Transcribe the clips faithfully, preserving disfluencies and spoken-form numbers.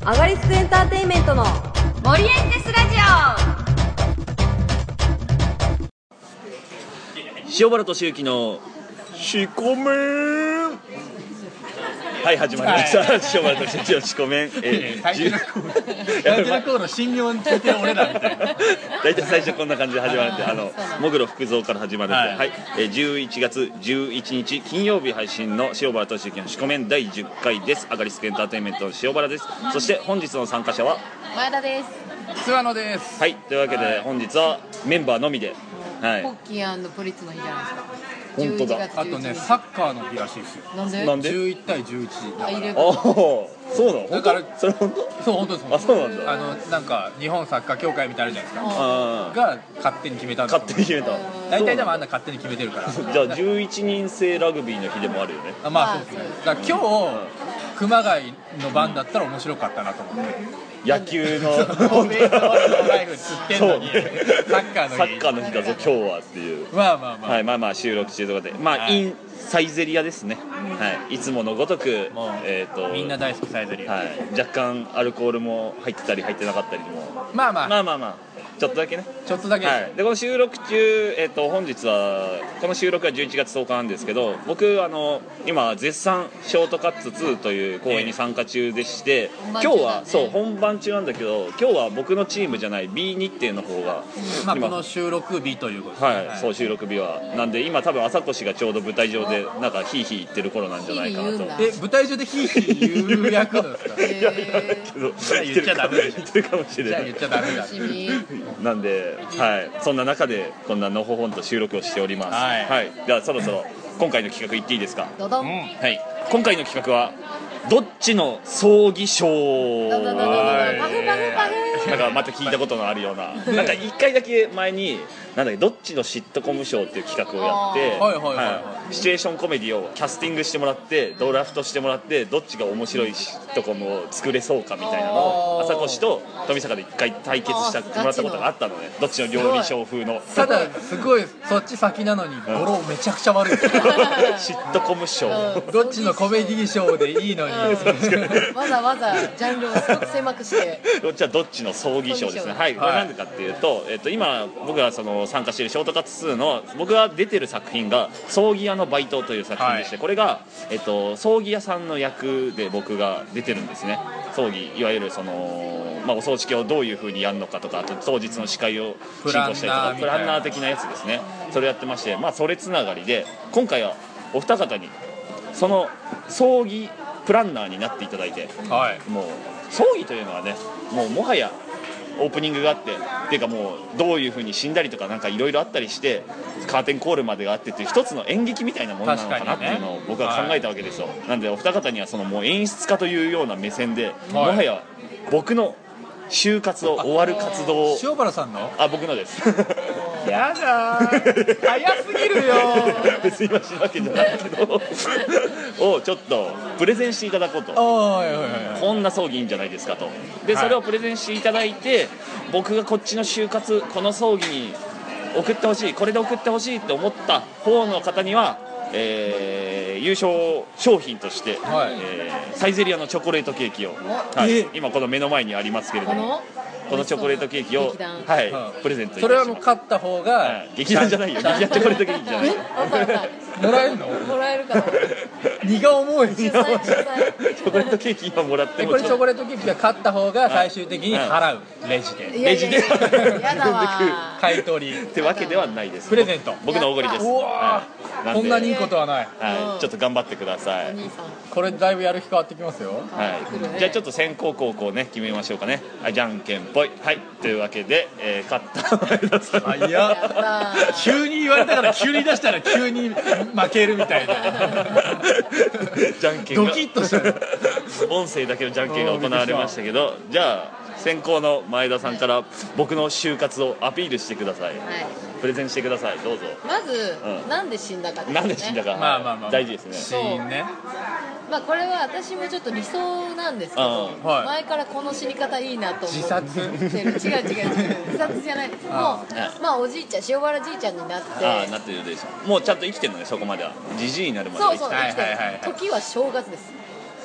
アガリスクエンターテインメントの森エンテスラジオ。塩原俊之のしこめん。はい、始まりました。塩原俊之のしこめん。 えタイトルコールタイトルコールの神妙に聞いてる俺らみたいな。 大体最初こんな感じで始まるんで、あのもぐろ福蔵から始まるんで、はい、はい、えじゅういちがつじゅういちにち金曜日配信の塩原俊之のしこめんだいじゅっかいです。アガリスクエンターテインメントの塩原です。そして本日の参加者は前田です。 諏訪野です。 はい、というわけで本日はメンバーのみで、はい、 ポッキー&プリッツの日じゃないですか。 本当だ。 あとね、サッカーの日らしいですよ。 なんで？ なんで？ じゅういちたいじゅういちだから。 あ、入れああ、そうなの？ だからそれ本当？ そう本当です。 あ、そうなんだ。 あのなんか日本サッカー協会みたいなのあるじゃないですか。 あが勝手に決めたんですよ。 勝手に決めた。 大体でもあんな勝手に決めてるから。 じゃあじゅういちにん制ラグビーの日でもあるよね。 あ、まあそうですね。だから今日熊谷の番だったら面白かったなと思って。 野球のベースボールのライフつってんのに、 そうねサッカーの日。 サッカーの日だぞ今日はっていう。 まあまあまあ。 はい、まあまあ収録中ということで、まあ、 はい、 インサイゼリアですね。はい、いつものごとく、 もうえっとみんな大好きサイゼリア。 はい、若干アルコールも入ってたり入ってなかったりも、 まあまあまあまあまあちょっとだけね。 ちょっとだけ。 はい、でこの収録中、えっと本日はこの収録はじゅういちがつとおかなんですけど、僕あの今絶賛ショートカッツツーという公演に参加中でして、今日はそう本番中なんだけど、今日は僕のチームじゃない B 日程の方が、 まあこの収録日ということですね。 はい、そう収録日はなんで今多分朝越がちょうど舞台上でなんかヒーヒー言ってる頃なんじゃないかなと。 え、舞台上でヒーヒー言う役なんですか？ いやけど言っちゃダメでしょ。 言ってるかもしれない。 じゃあ言っちゃダメだ。 楽しみ。 なんで、はい、そんな中でこんなのほほんと収録をしております。 はいはい、ではそろそろ今回の企画言っていいですか？ ドドン。 うん。 はい、今回の企画はどっちの葬儀賞。 ドドドドドドパフパフパフ。 なんかまた聞いたことのあるような、なんか一回だけ前になんだっけどっちのシットコム賞っていう企画をやって、 はいはいはいはいはい、シチュエーションコメディをキャスティングしてもらってドラフトしてもらってどっちが面白いシットコムを作れそうかみたいなのを朝越と富坂で一回対決してもらったことがあったのね。どっちの料理賞風のただすごいそっち先なのに語呂めちゃくちゃ悪い。 シットコム賞。 どっちのコメディ賞でいいのに。 わざわざジャンルをすごく狭くして。 こっちはどっちの葬儀賞ですね。はい、これなんでかっていうと、えっと、今僕がその参加しているショートカットツーの僕が出てる作品が葬儀屋のバイトという作品でして、はい、これが、えっと、葬儀屋さんの役で僕が出てるんですね。葬儀いわゆるその、まあ、お葬式をどういう風にやるのかとか、あと当日の司会を進行したりとかプランナー的なやつですね。それやってまして、まあ、それつながりで今回はお二方にその葬儀プランナーになっていただいて、 はい、 もう葬儀というのはね、もうもはやオープニングがあってっていうか、もうどういう風に死んだりとかなんかいろいろあったりしてカーテンコールまでがあってっていう一つの演劇みたいなものなのかなっていうのを僕は考えたわけですよ、はい、なんでお二方にはそのもう演出家というような目線で、はい、もはや僕の就活を終わる活動を。 塩原さんの？あ、 僕のですやだー早すぎるよ別に今しなわけじゃないけどをちょっとプレゼンしていただこうと。 はいはいはい、 こんな葬儀いいんじゃないですかと。で、 はい、 それをプレゼンしていただいて、僕がこっちの就活この葬儀に送ってほしい、これで送ってほしいって思った方の方には、えー、優勝商品として、はい、えー、サイゼリアのチョコレートケーキを、はい、今この目の前にありますけれども、このチョコレートケーキを、はい、うん、プレゼントいたします。 それはもう勝った方が、はい、 劇団じゃないよ、劇団チョコレートケーキじゃないよもらえるの？ もらえるかな。 荷が重い。 チョコレートケーキ今もらっても、 これチョコレートケーキが勝った方が最終的に払う、レジで。 レジでやだわ。 買い取りってわけではないです。 プレゼント。 僕のおごりです。 うわー、こんなにいいことはない。 はい、ちょっと頑張ってください。 これだいぶやる気変わってきますよ。 はい。じゃあちょっと先攻後攻ね決めましょうかね。はい、じゃんけんぽい。はい。というわけで、えー、勝った前田さん。 あ、いや。急に言われたから急に出したら急に負けるみたいな。 じゃんけんがドキッとした。 音声だけのじゃんけんが行われましたけど、じゃあ先攻の前田さんから僕の就活をアピールしてください。はい、プレゼンしてください。どうぞ。 まず、 うん、 なんで死んだかですね。 なんで死んだか、 まあまあまあ大事ですね。 死因ね。 まあこれは私もちょっと理想なんですけど、はい、前からこの死に方いいなと思って。 自殺？違う違う違う自殺じゃない。もうまあおじいちゃん、塩原じいちゃんになって。 ああ、なってるでしょ。もうちゃんと生きてるのね、そこまでは。じじいになるまでそうそう、生きてる。 はいはいはい、 時は正月です。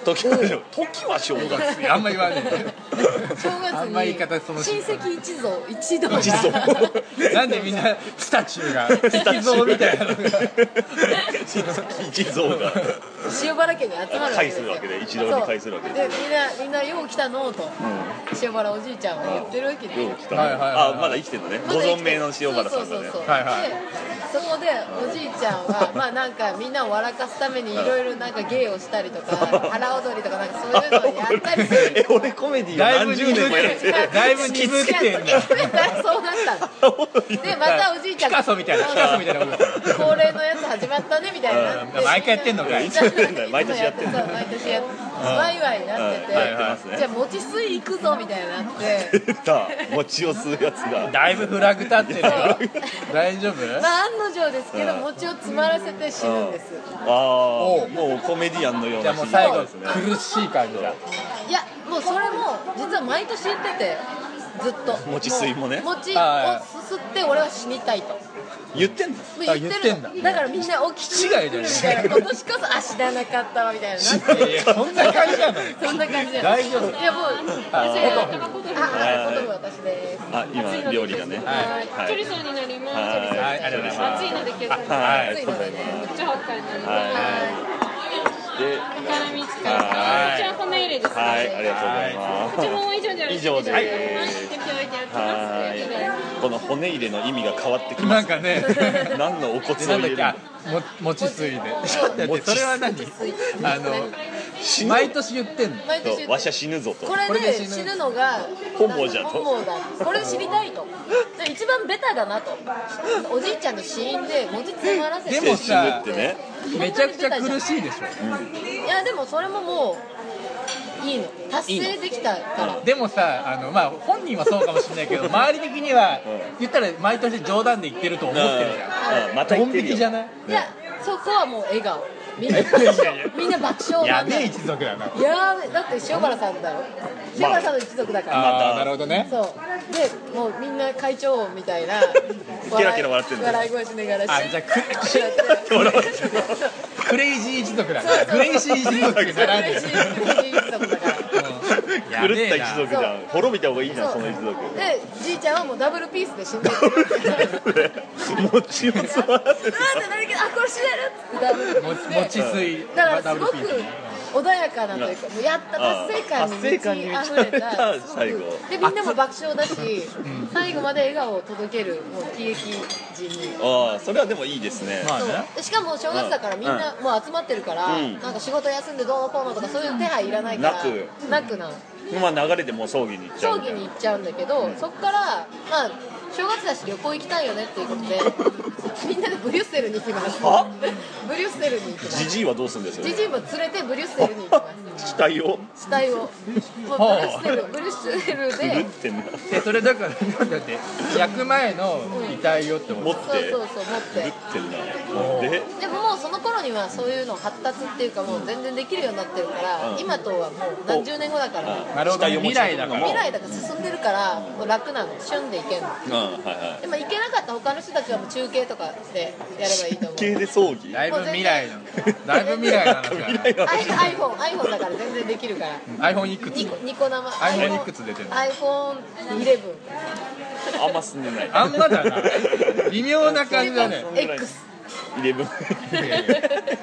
時は時は正月あんま言わない正月あんま言い方そにの親戚一同一同が一同なんでみんなスタチューが石像みたいなのが一同が塩原家に集まるわけ返ですよすわけで一堂に返すわけでみんなみんなよう来たのと、 う塩原おじいちゃんは言ってるわけでよう来たねはいはいはいあまだ生きてるのねご存命の塩原さんがねそうそうそう、 はいはいでそこでおじいちゃんはまあなんかみんなを笑かすためにいろいろなんか芸をしたりとか腹踊りとかなんかそういうのをやったりするえ俺コメディーを何十年もやってだいぶ鈍ってんだそうなったのでまたおじいちゃんピカソみたいなピカソみたいなことです恒例のやつ始まったねみたいになってうん毎回やってんのかいいつやってんだよ毎年やってんだよそう毎年やってワイワイなってて、 うんやってますねじゃあ餅吸い行くぞみたいになって出た餅を吸うやつがだいぶフラグ立ってるよ大丈夫まあ案の定ですけど、 うん餅を詰まらせて死ぬんです、 ああもうコメディアンのようじゃなあもう最後ですね苦しい感じだいやもうそれも実は毎年言っててずっと餅吸いもねう餅をすすって俺は死にたいと言ってんのもう言ってるのあ言ってんだからみんな起きて違いだよねみたいな今年こそあ死ななかったわみたいななっていやいやそんな感じなのそんな感じで大丈夫いやもうあ私がポあポトフ私ですあ今料理がねはいはいチョリソーになります。 はいありがとうございます暑いので気をつけて。 はい暑いのでねチョハッカになりはます。 で赤身使いはいこちら骨入れですね。 はいありがとうございますこちらも以上でよろしい以上ではい。で今日置いてやってます。 はいこの骨入れの意味が変わってきますなんかね何のお骨を入れるなんだっけあも餅ついでだってそれは何あの死ぬ毎年言ってんの毎年言ってとわしゃ死ぬぞとこれこれで死ぬで死ぬのが本望じゃと本望だこれ知りたいとで一番ベタだなとおじいちゃんの死因で文字詰まらせてでも死ぬさってねめちゃくちゃ苦しいでしいやでもそれももういいの達成できたからょでもさあのまあ本人はそうかもしれないけど周り的には言ったら毎年冗談で言ってると思ってるじゃんうんまたドン言ってるよ引きじゃないいやそこはもう笑顔みんなみんな爆笑やなんだよべえ一族だないやーだって塩原さんだよ塩原さんの一族だから、 ああなるほどねそうでもうみんな会長みたいなケラケラ笑ってんだ笑い声しながらあじゃあク笑われてるクレイジー一族だなグレイシー一族に並んでる一族だから狂った一族じゃん滅びた方がいいじゃんその一族でじいちゃんはもうダブルピースで死んでる餅を吸わせてなんで何かあこれ死ねるってダブルも餅吸いだからすごくダブルピース穏やかなというかもうやった達成感に満ち溢れたすごく最後でみんなも爆笑だし最後まで笑顔を届けるもう喜劇人にああそれはでもいいですねまあねそうしかも正月だからみんなもう集まってるから、 うんなんか仕事休んでどうのこうのとかそういう手配いらないからなくなくなのまあ流れでもう葬儀に行っちゃう葬儀に行っちゃうんだけど、そこからまあ正月だし旅行行きたいよねっていうことでみんなでブリュッセルに行きますはブリュッセルに行きますジジイはどうするんですよジジイも連れてブリュッセルに行きます死体を死体をもうブリュッセルブリュッセル狂っでてんなえそれだからなんだって焼く前の遺体をってこと持ってそうそうそう持っ狂っててんなででももうその頃にはそういうの発達っていうかもう全然できるようになってるから、 うん今とはもう何十年後だからなるほど未来だから未来だから進んでるからもう楽なの旬でいけんのうんはいはでも行けなかった他の人たちはもう中継とかでやればいいと思うい系で葬儀だいぶ未来のだいぶ未来の話だな iPhone, iPhone だから全然できるから iPhone いくつニコニコ生 iPhone いくつ出てるのアイフォンイレブンあんま進んでないあんまだな微妙な感じだね X イレブンいやいや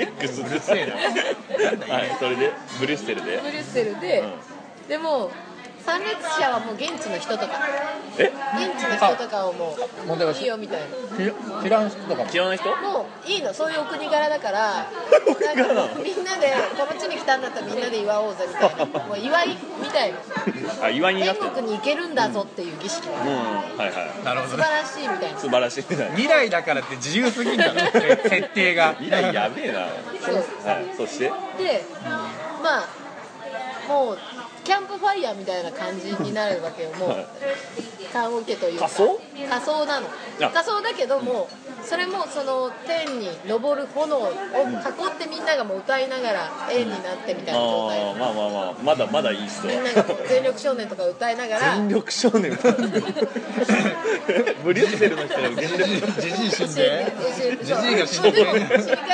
X うるせえなはいそれでブリュッセルでブリュッセルで、でも参列者はもう現地の人とかえ現地の人とかをも問題はいいよみたいな知らん人とかも嫌いな人もういいのそういうお国柄だからなんかもうみんなでこの地に来たんだったらみんなで祝おうぜみたいなもう祝いみたいなあ祝いになってる天国に行けるんだぞっていう儀式うんがはいはいなるほどね素晴らしいみたいな素晴らしいみたいな未来だからって自由すぎんだろ設定が未来やべえなそうはいそしてでまあもうキャンプファイヤーみたいな感じになるわけよもう棺桶というか仮装仮装なのあ仮装だけどもそれもその天に昇る炎を囲ってみんながもう歌いながら円になってみたいな状態ああまあまあまあまだまだいいっすわみんなが全力少年とか歌いながら全力少年ブリュッセルの人が全力じじい死んでジじじいが死んで死に方とかも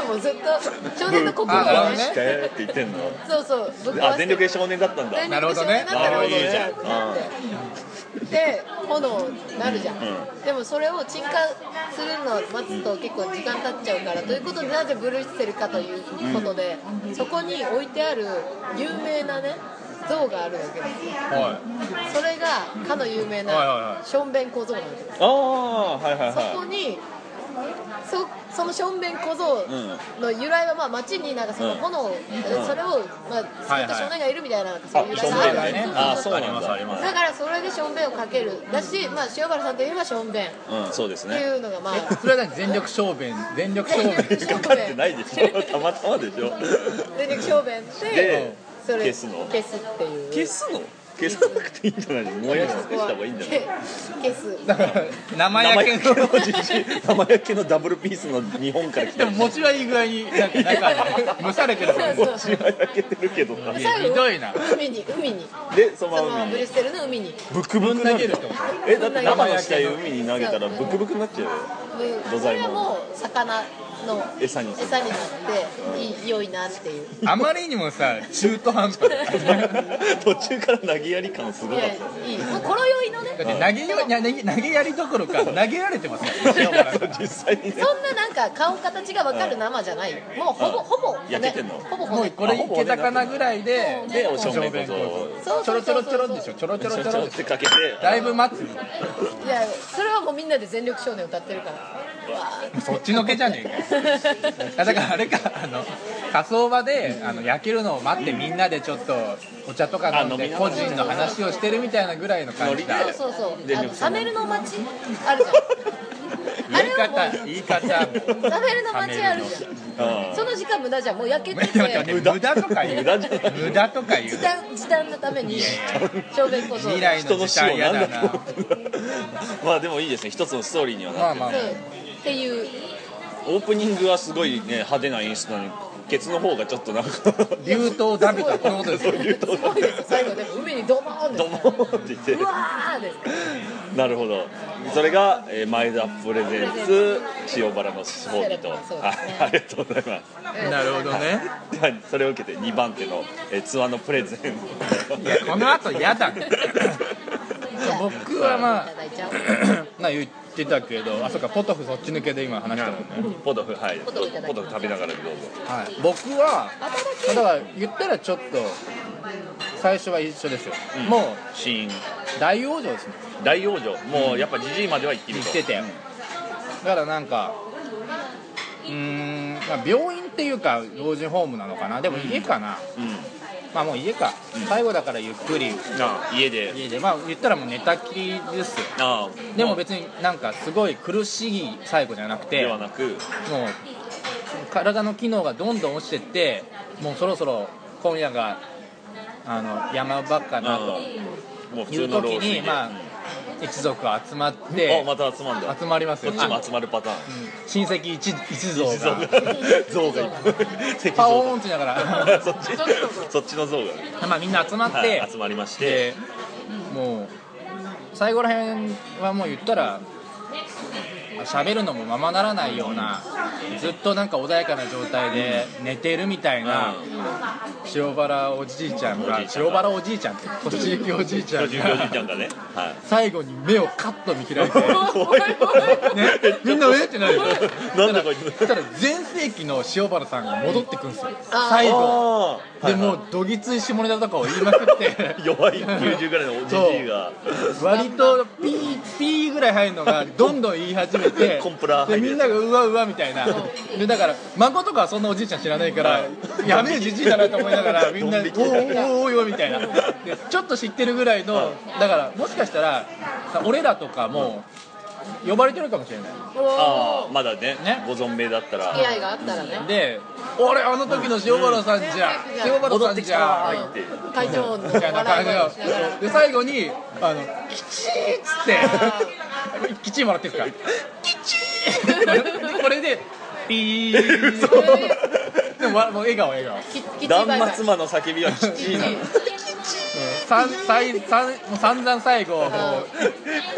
もずっと少年の心をねあなるほどねしてって言ってんの。 そうそうぶっ壊してあ、全力で少年だったんだ。 全なるほどね力少年だったらあいいじゃんってなってで炎になるじゃん、 うんでもそれを鎮火するのを待つと結構時間経っちゃうから、ということでなぜブルーシセルかということで、そこに置いてある有名なね像があるわけですよ。 はそれがかの有名はいはいはないションベン小僧なんです。 ああ、はいはいそこはにそそのションベン小僧の由来はまあ町になんかその炎を、 んそれをまあ救った少年がいるみたいななんかそういう由来があるわけあションベンねそうあそうそうそうなんだありますだからそれでションベンをかけるだし、まあ、塩原さんといえばションベンっい。うん、そうですてね。 いうのがまあい。それは何全力小便全力小便かかってないでしょ。たまたまでしょ。 全力小便ででそれ消すの消すっていう消すの？消さなくていいんじゃないの？燃やし尽くした方がいいんじゃない？ け消すだから生焼けののじじい生焼けのダブルピースの日本から来たでも餅はいい具合になんか中で蒸されてるからそうそう血は焼けてるけどさ。 いやひどいな海に海にで、そのそのまままま海にブリュッセルの海にブクブク投げるってことえ、だって生の死体を海に投げたらブクブクになっちゃうよ。土そ材もれはもう魚の餌にする餌になっていい良いなっていうあまりにもさ中途半端だ途中から投げやり感すごいやかった。 いいもうこの酔いのねって投げよいや投げ投げやりどころか投げられてますよ塩原さん実際にね。 そんななんか顔形が分かる生じゃないもうほぼほぼ焼けてんのほぼ骨もうこれいけたかなぐらいでで、お正面小便こそうちょろちょろちょろでしょちょろちょろちょろでしょってかけて、 だいぶ待ついやそれはもうみんなで全力少年歌ってるからうわそっちのけじゃねえかよあだからあれかあの火葬場であの焼けるのを待ってみんなでちょっとお茶とか飲んで個人の話をしてるみたいなぐらいの感じだそうそうそう全あのサメ力少年ルの街あるじゃんあ言いれはもう方言い方サメルの街あるじゃんうんその時間無駄じゃんもう焼けて待って待ってて無駄とか言う無駄じゃない無駄とか言う時短時短のために小便小僧未来の時間嫌だなまあでもいいですね、一つのストーリーにはなってる、 まあまあそうっていうオープニングはすごいね派手な演出なのにケツの方がちょっとなんか流頭ダビとこのことですよ流頭すごいですよ最後でも海にドボーンですドモーって言ってうわーですなるほど、それが、えー、前田プレゼンツ塩原の葬儀と、 そうですねあありがとうございますなるほどねではそれを受けてにばん手の、えー、ツアーのプレゼンいやこの後嫌だねじゃあ僕はまあいただいちゃおうな言ってたけどあそうかポトフそっち抜けで今話したもんねポトフ、はい、 ポトフいただきますポトフ食べながらでどうぞ。 はい、僕はだから言ったらちょっと最初は一緒ですよ、 うんもうシーン大往生ですね大往生、もうやっぱじじいまでは行ってると言っててだからなんかうーん、まあ、病院っていうか老人ホームなのかなでも家かな、 うんまあもう家か、 うん最後だからゆっくりあ家で家でまあ言ったらもう寝たきりですよあでも別になんかすごい苦しい最後じゃなくてではなくもう体の機能がどんどん落ちてってもうそろそろ今夜があの山場かなともう普通いう時の老衰で、 にまあ一族集まっあてまた集まんだ集まりますよこっちも集まるパターンあうん親戚一一族像がが像がいっぱい石パオー像ンって言いながらそっちそっちの像が、 まあみんな集まって、 はい、集まりましてでもう最後らへんはもう言ったら喋るのもままならないようなずっとなんか穏やかな状態で寝てるみたいな塩原おじいちゃんがおじいちゃんが塩原おじいちゃんって栃木おじいちゃんおじいちゃがんがね、はい、 最後に目をカッと見開いて怖い怖いねみんなえってなるよなんだこいつそしたら全盛期の塩原さんが戻ってくるんですよあー最後あーでもはいはうどぎつい下ネタとかを言いまくってい弱いきゅうじゅうぐらいのおじじいが割とピーピーぐらい入るのがどんどん言い始めてコンプラ入るやつでみんながうわうわみたいなでだから孫とかはそんなおじいちゃん知らないからやべえじじいだなと思いながらみんなおーおーおーおーみたいなでちょっと知ってるぐらいのだからもしかしたら俺らとかも呼ばれてるかもしれないああまだねねご存命だったら付き合いがあったらねで俺あの時の塩原さんじゃうん塩原さんじ戻ってきたわゃーって会長のみたいな感じ笑い声をしながらで最後にあの「キチー」っつって「キチー」もらってるから「キチー」これでピーでもわもう笑顔笑顔ききちバイバイ断末魔の叫びはきちいなさんさいさんもう散々最後もう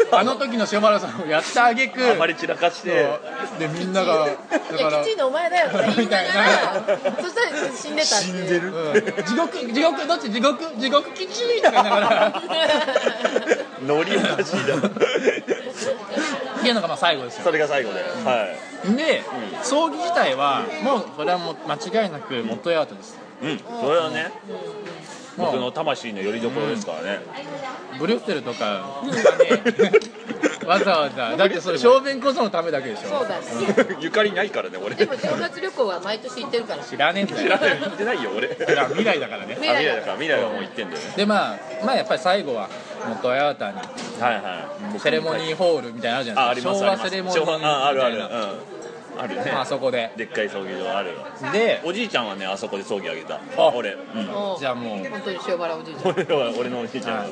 あの時の塩原さんをやったあげくあまり散らかしてでみんながだいからやきちいのお前だよとか言いながらそしたら死んでたっていう死んでる、 うん、地獄地獄どっち地獄地獄きちいとか言いながらノリおかしいなっていうのがまあ最後ですよ。 それが最後で、はいで、うん、葬儀自体はもうそれはもう間違いなく元ヤートです。 うん、それはね、うん、僕の魂の拠り所ですからね、 うん、ブリュッセルとか、ね、わざわざだってそれ小便こそのためだけでしょ。 そうだね、 うん、ゆかりないからね俺。 でも正月旅行は毎年行ってるから。 知らねえんだよ。 知らない、行ってないよ俺。 未来だからね。 未来だから未来はもう行ってんだよね。 でまあまあやっぱり最後は元ヤータに、 はいはい、 セレモニーホールみたいなのあるじゃないですか。昭和セレモニーみたいな。 ああるある、うんあるね、 まあそこででっかい葬儀場ある。 でおじいちゃんはねあそこで葬儀あげた。 あ俺、うん、 じゃあもう本当に塩原おじいちゃん。 俺は俺のおじいちゃん、はい、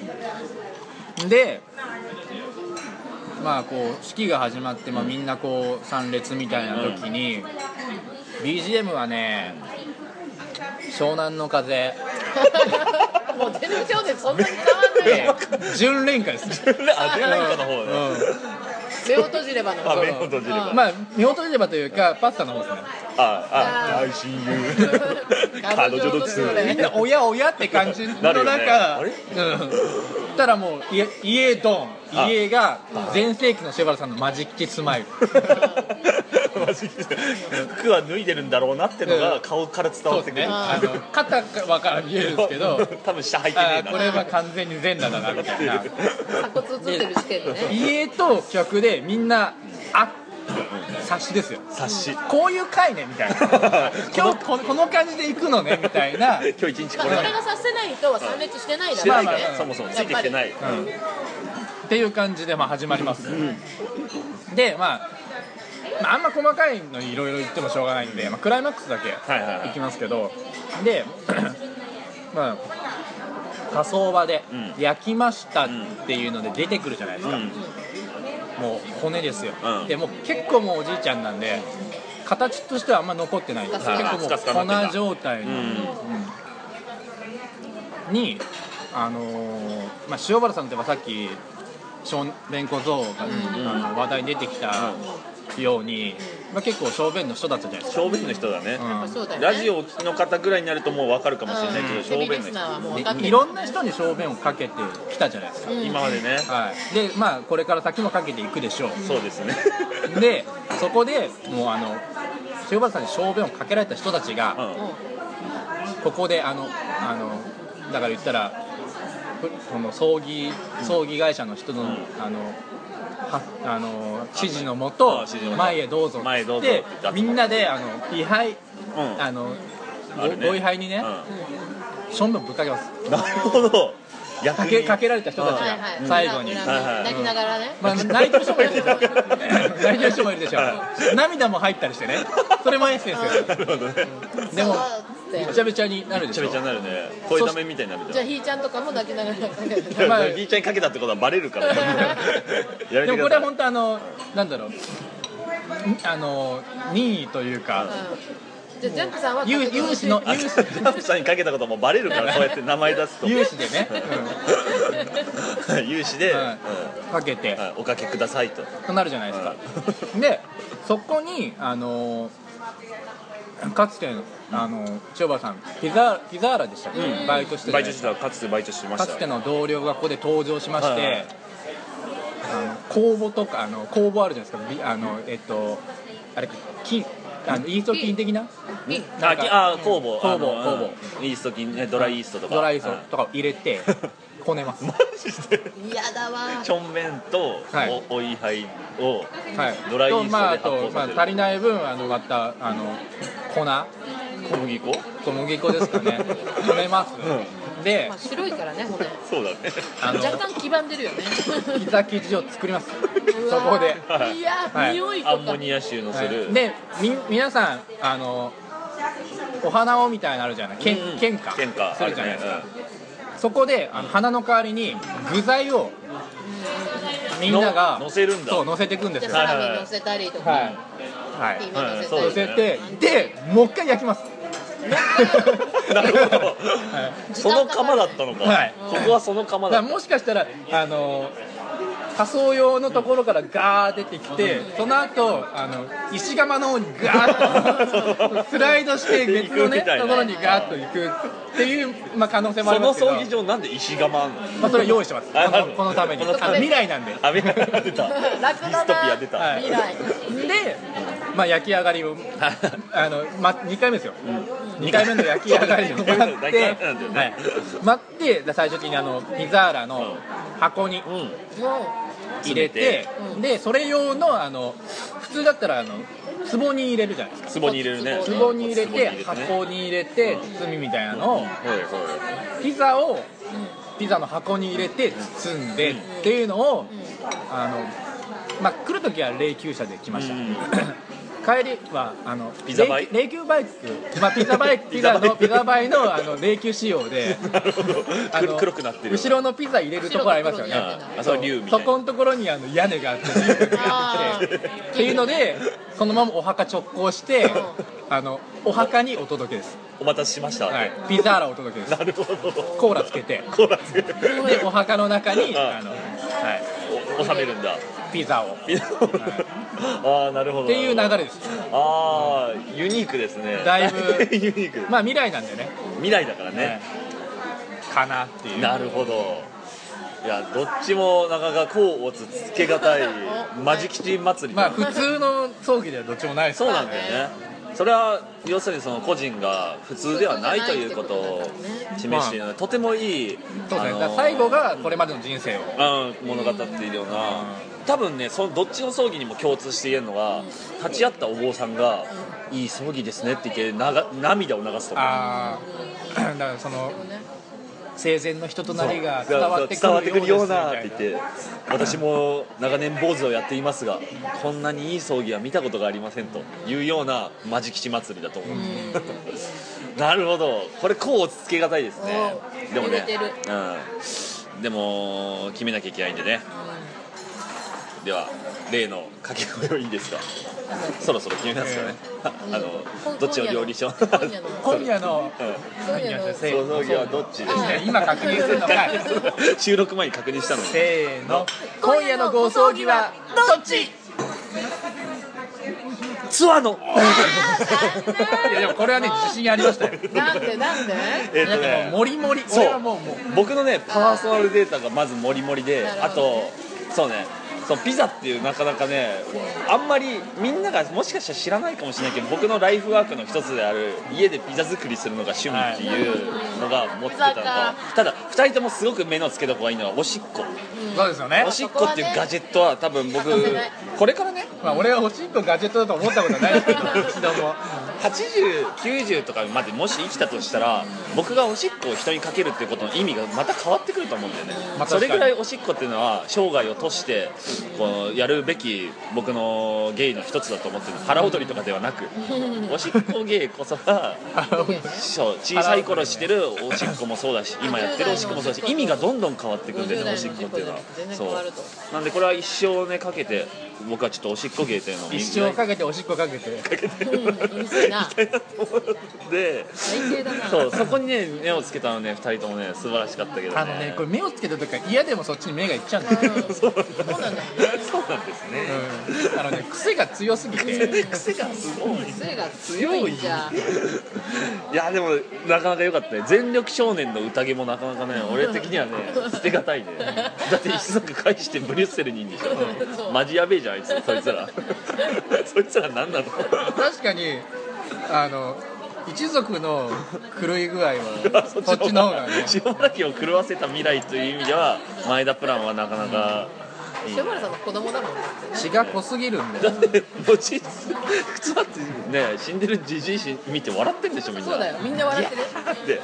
でまあこう式が始まって、まあ、みんなこう参列みたいな時に、うん、ビージーエム はね湘南の風もう全然ちゃうでそんなに変わんない純恋歌です。 あ、純恋歌の方ね、 うん目を閉じればのあ、目を閉じれば、 まあ目を閉じればというかパスタの方ですね。 ああ、大親友彼女のつみんなおやおやって感じの中、ね、あれ、うん、たらもう家家ドン家が全盛期のシェバルさんのマジックスマイル服は脱いでるんだろうなってのが顔から伝わってくる、 ね、あの肩はから見えるんですけど多分下履いてねえな、 これは完全に全裸だなみたいな鎖骨映ってる時点でね家と客でみんなあ察しですよ。 察しこういう回ねみたいな今日この、この感じで行くのねみたいな今日一日これ、 まあ、それが察せない人は参列してないだろうね、 まあまあ、そもそもついてきてない、うん、 っていう感じでまあ始まります、うん、で、まあ、まああんま細かいのいろいろ言ってもしょうがないんで、まあ、クライマックスだけいきますけど、はいはいはい、でまあ火葬場で焼きましたっていうので出てくるじゃないですか、うん、もう骨ですよ、うん、でもう結構もうおじいちゃんなんで形としてはあんま残ってないんです、うん、結構もう粉状態の、うんうん、にあのーまあ、塩原さんってさっき小便小僧が、うん、あの話題に出てきたように、まあ、結構小便の人だったじゃないですか。 小便の人だね、 うん、 ラジオをお聞きの方ぐらいになるともう分かるかもしれないけど、うん、小便の人いろんな人に小便をかけてきたじゃないですか、うん、 今までね、 はい、でまあこれから先もかけていくでしょう、うん、 そうですねでそこでもうあの塩原さんに小便をかけられた人たちが、うん、ここであのあのだから言ったらこの葬儀葬儀会社の人の、うん、あのはあの指示のもと前へどうぞってみんなであの位牌、うん、あのご位牌にね、うん、しょんべんぶっかけます。 なるほど。 かけかけられた人たちが最後に泣きながらね、 まあ、泣いてる人もいるでしょ泣いてる人もいるでしょ涙も入ったりしてね、それもエッセンスですよ。なるほどね。でもびちゃびちゃになるでしょ。 びちゃびちゃになるね。声だめみたいになるじゃん。 じゃあひーちゃんとかも泣きながらかけて、 まあ、ひーちゃんにかけたってことはバレるからやめてください。 でもこれは本当あのなんだろうあの任意というか、うんじゃあジャンプさんは有志のジャンプさんにかけたこともバレるからそうやって名前出すと有志でね、 うん、有志で、 はいうん、かけて、 はい、おかけくださいととなるじゃないですか、うん、でそこにあのかつてのあの千葉さんピザピザーラでしたっけ、うん、バイトしてバイトしてたかつてバイトしてましたかつての同僚がここで登場しまして、はいはい、あの公募とかあの公募あるじゃないですかあのえっとあれ金あのイースト菌的ななんかあ酵母酵母酵母イースト菌ドライイーストとかドライイーストとかを入れてこねます。 マジで嫌だわ。 ちょんべんとおいはいをドライイーストで発酵させる。足りない分あのまたあの粉小麦粉小麦粉ですかねこねます。で、 まあ、白いからね骨。 そうだね。 あの若干黄ばんでるよね。 ピザ生地を作ります。そこで。 いや、はい、匂いとか。 アンモニア臭のする。 はい、で、み皆さんあのお花をみたいなのあるじゃない。けん、うん、献花献花するじゃないですか。ねうん、そこであの花の代わりに具材をみんなが乗せるんだ。 そう乗せていくんですよ。 サラミ乗せたりとか。はい。 はい。 ピーマン乗せたり。 乗せてでもう一回焼きます。 なるほど、はい、その釜だったのか、 はい、 ここはその釜だった。 もしかしたらあの仮装用のところからガー出てきて、その後あの石窯の方にガーッとスライドして別のねところにガーッと行くっていう、まあ、可能性もありますけど、 その葬儀場なんで石窯あんの？ まあ、それを用意してます。 あこのこのために。 このためあ未来なんで。 あ未来出たディ楽だなストピア出た、 はい未来で、まあ、焼き上がりをあの、ま、にかいめですよ、うん、にかいめの焼き上がりを待って、 焼き上がりなんだよねはい、待ってで最終的にあのピザーラの箱にうん入れて、 うんでそれ用のあの普通だったらあの壺に入れるじゃないですか。 壺に入れるね壺壺に入れてね箱に入れて包みみたいなのをはいはピザをピザの箱に入れて包んでっていうのをあの、まあ、来るときは霊柩車で来ました、 うん帰りはあのピザバイ霊柩バイク、まあ、ピザバイクピザのピザバイのあの霊柩仕様でなるほどあの黒くなってる後ろのピザ入れるところありますよね。 ああそれ竜みたいなそこのところにあの屋根があってあーっていうのでそのままお墓直行してあのお墓にお届けです、 お待たせしました、 はい、ピザーラお届けです。 なるほどコーラつけてコーラつけてでお墓の中にああの、はい、 お収めるんだピザをああなるほどっていう流れです。 ああユニークですねだいぶユニーク、 まあ未来なんでね、 未来だからね、 はいかなっていう。 なるほど。いやどっちもなかなか甲乙つけがたいマジ吉祭りまあ普通の葬儀ではどっちもないですそうなんだよね。それは要するにその個人が普通ではないということを示しているので、とてもいい、 そうですね、 あのーだから最後がこれまでの人生をうん物語っているような、多分ねそのどっちの葬儀にも共通して言えるのが、立ち会ったお坊さんが「いい葬儀ですね」って言ってなが涙を流すと思う。 ああだからその生前の人となりが伝わってく伝わってくるるようようななって言って、私も長年坊主をやっていますがこんなにいい葬儀は見たことがありませんというようなマジ吉祭りだと思う、なるほど、これこうつけがたいですね。 おでもね揺れてる、 うん、でも決めなきゃいけないんでね。では例の掛け声はいいですか。そろそろ決めますかね、あのどっちの料理書今夜の今夜の今夜のせその葬儀はどっちですあね。 今確認するのが収録前に確認したのにせーの今夜のご葬儀はどっち。 ツアーのいやでもこれはね自信ありましたよ。 なんでなんでえっとだってもうねモリモリそう俺はもうもう僕のねパーソナルデータがまずモリモリで、あなるほどねとそうねそうピザっていうなかなかねあんまりみんながもしかしたら知らないかもしれないけど、僕のライフワークの一つである家でピザ作りするのが趣味っていうのが持ってたのと、 はただふたりともすごく目の付けどころがいいのはおしっこ。 そうですよねお。しっこっていうガジェットは多分僕欠かせないこれからねまあ俺はおしっこガジェットだと思ったことないですけど一度も。 はちじゅう、きゅうじゅうとかまでもし生きたとしたら、僕がおしっこを人にかけるっていうことの意味がまた変わってくると思うんだよね、 まあそれぐらいおしっこっていうのは生涯を通してこうやるべき僕の芸の一つだと思ってる。腹踊りとかではなくおしっこ芸こそがそう小さい頃してるおしっこもそうだし今やってるおしっこもそうだし、意味がどんどん変わってくるんだよね、おしっこっていうのは。 全然そう変わるとなんでこれは一生ねかけて僕はちょっとおしっこ芸というのを一生かけておしっこかけてうるせえなで最低だなそうそこにね目をつけたのねふたりともね素晴らしかったけどね。 あのねこれ目をつけた時は嫌でもそっちに目がいっちゃうんですよ、 うんそうなんだよねそうなんですね、 うん、あのね癖が強すぎて癖がすごい。 癖が強いんじゃいやでもなかなか良かったね。全力少年の宴もなかなかね俺的にはね捨てがたいね。だって一族返してブリュッセルにいいんでしょ。マジやべえじゃんあいつそいつらそいつら何なの。 確かにあの一族の狂い具合はそっちの方がね塩原家を狂わせた未来という意味では前田プランはなかなかいい、 塩原さんの子供だもんね血が濃すぎるんだよだって後日普通だってね死んでるじじい見て笑ってんでしょみんな。 そうだよみんな笑ってるで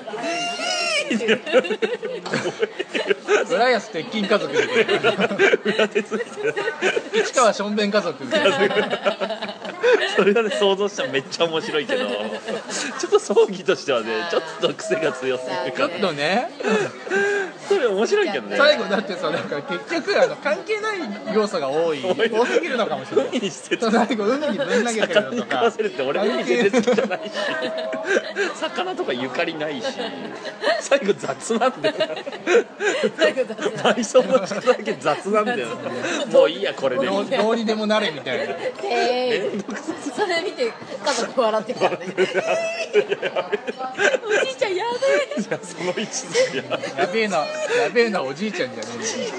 浦安鉄筋家族で裏手ついて市川しょんべん家族みたいなそれはね想像したらめっちゃ面白いけどちょっと葬儀としてはねちょっと癖が強すぎるちょっからとねそれ面面白いけどね。 最後だってさ、なんか結局あの関係ない要素が多い多すぎるのかもしれない。 海に捨てて最後海にぶん投げてる魚にのとか食わせるって俺海全然好きじゃないし魚とかゆかりないし最後雑なんだよ最後雑な埋葬の力だけ雑なんだよもういいやこれでどうどうにでもなれみたいな。 えー、それ見て家族笑ってたねおじいちゃんやべえいやその位置づけやべえなやべえなおじいちゃんじゃね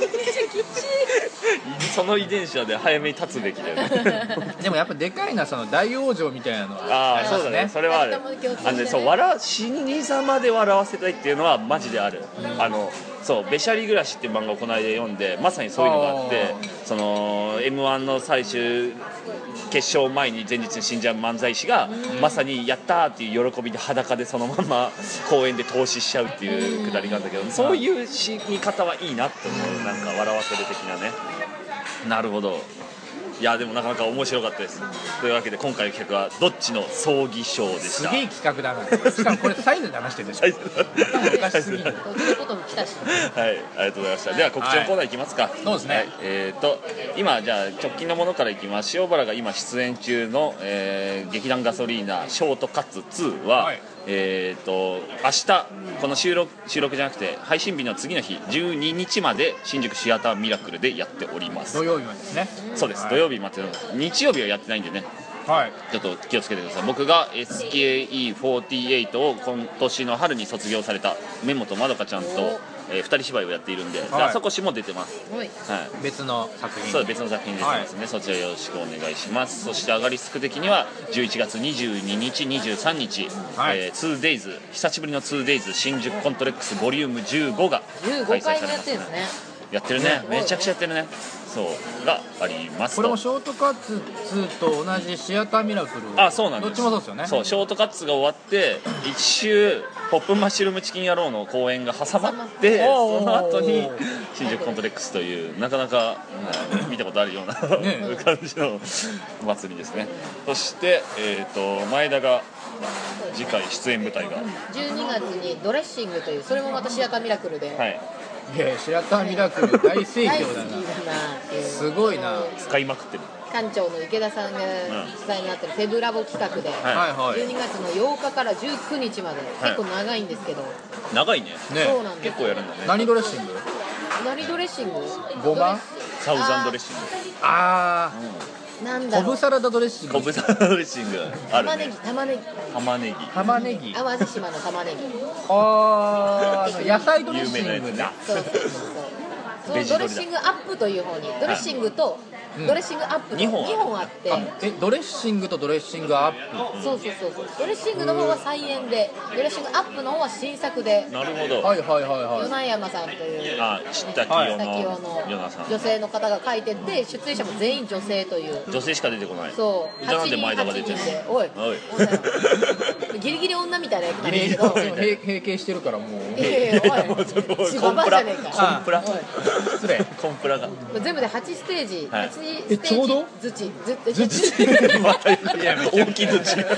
その遺伝子はね早めに立つべきだよねえでもやっぱでかいなその大往生みたいなのはあありますそうだねそれはある二人とも共通してねあのねそう笑死に様で笑わせたいっていうのはマジである、うん、あのそう「べしゃり暮らし」っていう漫画をこの間読んでまさにそういうのがあってその エムワン の最終決勝前に前日に死んじゃう漫才師が、うん、まさにやったーっていう喜びで裸でそのまま公園で凍死しちゃうっていうくだりがあるんだけど、うん、そういう死に方はいいなって思うなんか笑わせる的なねなるほどいやでもなかなか面白かったですというわけで今回の企画はどっちの葬儀賞でしたすげえ企画だなしかもこれサイズで話してるでしょおかしすぎるそういうことも来たしはいありがとうございましたでは告知のコーナーいきますか、はい、 そうですね、 はい、えーと今じゃあ直近のものからいきます塩原が今出演中の、えー、劇団ガソリーナショートカッツツーは、はいえー、と明日この収録収録じゃなくて配信日の次の日じゅうににちまで新宿シアターミラクルでやっております土曜日までですねそうです、はい、土曜日まで日曜日はやってないんでねはいちょっと気をつけてください僕が エスケーイーフォーティーエイト を今年の春に卒業された根本まどかちゃんと、えー、ふたり芝居をやっているんで、はい、あそこしも出てます、 はい、 別の作品そう別の作品出てますね、はい、そちらよろしくお願いしますそしてアガリスク的にはじゅういちがつにじゅうににちにじゅうさんにち、はいえー、ツーデイズ 久しぶりの ツーデイズ 新宿コントレックスボリュームじゅうごが開催されます、ね、 じゅうごかいもやってるんですねやってるねめちゃくちゃやってるねそうがありますこれもショートカッツツーと同じシアターミラクルあそうなんですどっちもそうですよねそうショートカッツが終わって一周ポップマッシュルームチキン野郎の公演が挟まってその後に新宿コントレックスというなかなか、はい、見たことあるような、ね、感じのお祭りですねそして、えー、と前田が次回出演舞台がじゅうにがつにドレッシングというそれもまたシアターミラクルで、 はいいやシアターミラクル大盛況だなすごいな使いまくってる館長の池田さんが主催になってるフェブラボ企画で、 はい、 じゅうにがつのようかからじゅうくにちまで、はい、結構長いんですけど長いねそうなんです結構やるんだね何ドレッシング何ドレッシングごまサウザンドレッシングああ、 うん、なんだろうコブサラダドレッシングコブサラダドレッシングあるね玉ねぎ玉ねぎ玉ねぎ淡路島の玉ねぎあー野菜ドレッシングねそうそうそうそうそのドレッシングアップという方にドレッシングとドレッシングアップとにほんあってえドレッシングとドレッシングアップそうそうそうそうドレッシングの方は再演でドレッシングアップの方は新作でなるほどはいはいはいはい与那山さんというあ知った清の与那さん女性の方が書いてて出演者も全員女性という女性しか出てこないそうじゃあなんで前田が出てるのおいおいギリギリ女みたいな役なんだけど閉経してるからもういやいやおいコンプラコンプラ失礼コンプラが全部ではちステージ、 はい、 はちステージえちょうどずちずずちまたいや大きいずち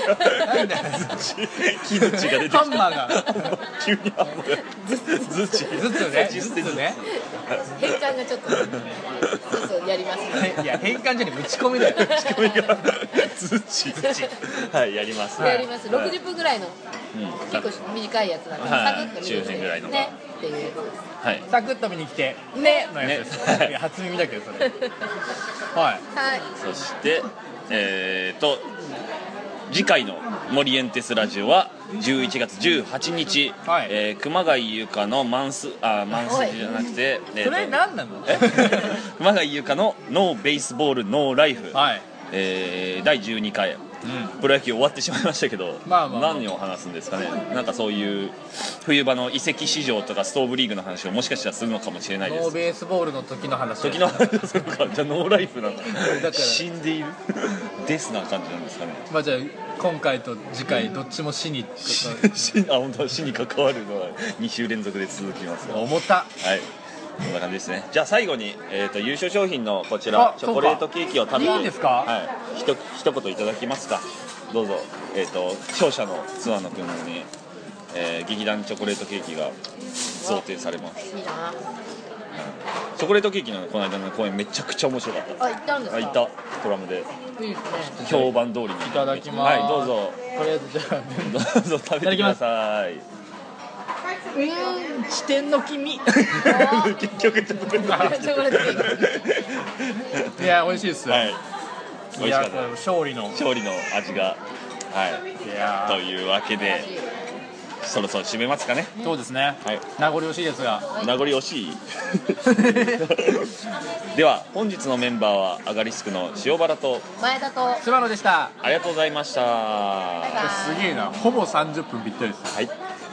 木づちが出てきたハンマーが急にハンマーがずちずつねずつね変換がちょっとそうそうやりますねいや変換じゃね打ち込みだよ打ち込みがずちはいやりますやりますろくじゅっぷんぐらいの、 うん、 結構短いやつなんで、 はい、 サクッと見周辺ぐらいのねっていうやつですはい、 サクッと見に来てねのやつです、ね、初耳だけどそれはいはいそしてえーと次回の森エンテスラジオはじゅういちがつじゅうはちにち、はいえー、熊谷由香のマンスあマンスじゃなくて、えー、 それ何なの熊谷由香のノーベースボールノーライフ、 はいえー、だいじゅうにかい、うん、プロ野球終わってしまいましたけど、まあまあまあ、何を話すんですかねなんかそういう冬場の移籍市場とかストーブリーグの話をもしかしたらするのかもしれないですノーベースボールの時の話時の話をするかじゃあノーライフなんだだ死んでいるですな感じなんですかねまあじゃあ今回と次回どっちも死に死あ本当死に関わるのはに週連続で続きます重たはいこんな感じですねじゃあ最後に、えー、と優勝商品のこちらチョコレートケーキを食べていいんですかはいひと一言いただきますかどうぞえっ、ー、と勝者のツアーの君に、えー、劇団チョコレートケーキが贈呈されます。 いいな。 チョコレートケーキのこの間の公演めちゃくちゃ面白かった。 あ、行ったんですか。 あ、行ったトラムでいいですね。 評判通りにいいただきます。 はい、どうぞとりあえずじゃあどうぞ食べてください。 うーん視点の君結局ちょっとチョコレートケーキ。 いや美味しいです。 はい、美味しかったいや勝利の勝利の味がはいいやというわけでそろそろ締めますかね。 そうですね。 はい、 名残惜しいですが。 名残惜しいでは本日のメンバーはアガリスクの塩原と前田と。 菅野でした。 ありがとうございました。 バイバイすげえな。ほぼさんじゅっぷんぴったりです。 はい